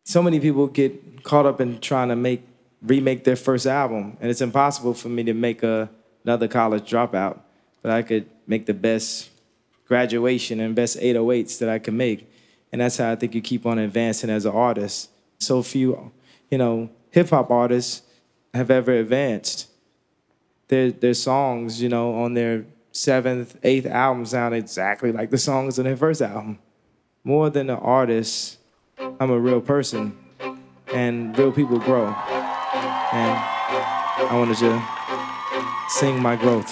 so many people get caught up in trying to remake their first album, and it's impossible for me to make another college dropout, but I could make the best graduation and best 808s that I can make. And that's how I think you keep on advancing as an artist. So few, hip hop artists have ever advanced. Their songs, on their 7th, 8th album sound exactly like the songs on their first album. More than an artist, I'm a real person, and real people grow. And I wanted to sing my growth.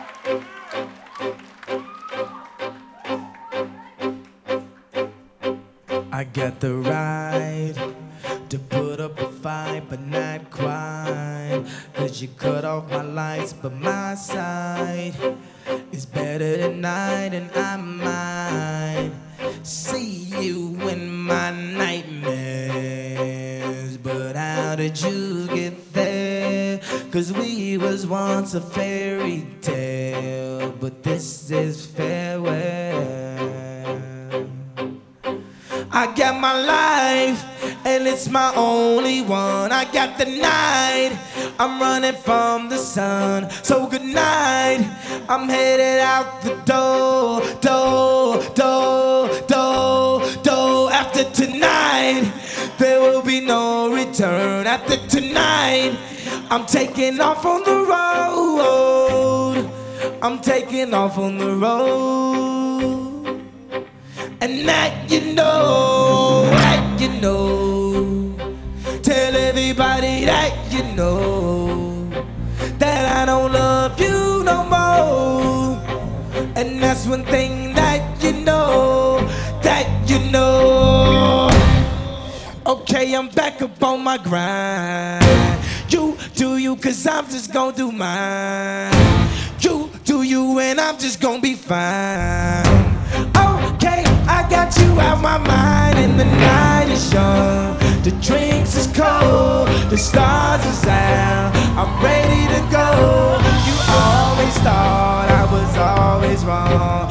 I got the right to put up a fight, but not quite. 'Cause you cut off my lights, but my side is better than night, and I might see you in my nightmares. But how did you get there? 'Cause we was once a fairy tale, but this is farewell. I got my life, and it's my only one. I got the night, I'm running from the sun. So good night, I'm headed out the door, door, door, door, door. After tonight, there will be no return. After tonight, I'm taking off on the road. I'm taking off on the road. And that you know, tell everybody that you know, that I don't love you no more. And that's one thing that you know, Okay, I'm back up on my grind. You do you, 'cause I'm just gonna do mine. You do you, and I'm just gonna be fine. Okay, I got you out my mind, and the night is young. The drinks is cold, the stars is out. I'm ready to go. You always thought I was always wrong.